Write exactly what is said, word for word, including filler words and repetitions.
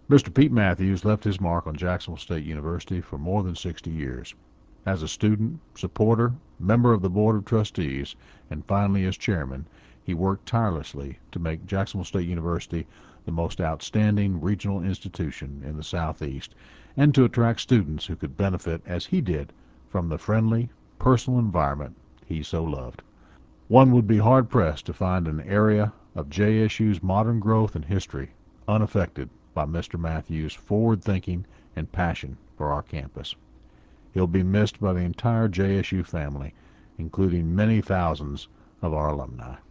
Mister Pete Matthews left his mark on Jacksonville State University for more than sixty years. As a student, supporter, member of the Board of Trustees, and finally as chairman, he worked tirelessly to make Jacksonville State University the most outstanding regional institution in the Southeast, and to attract students who could benefit, as he did, from the friendly, personal environment he so loved. One would be hard-pressed to find an area of J S U's modern growth and history unaffected by Mister Matthews' forward thinking and passion for our campus. He'll be missed by the entire J S U family, including many thousands of our alumni.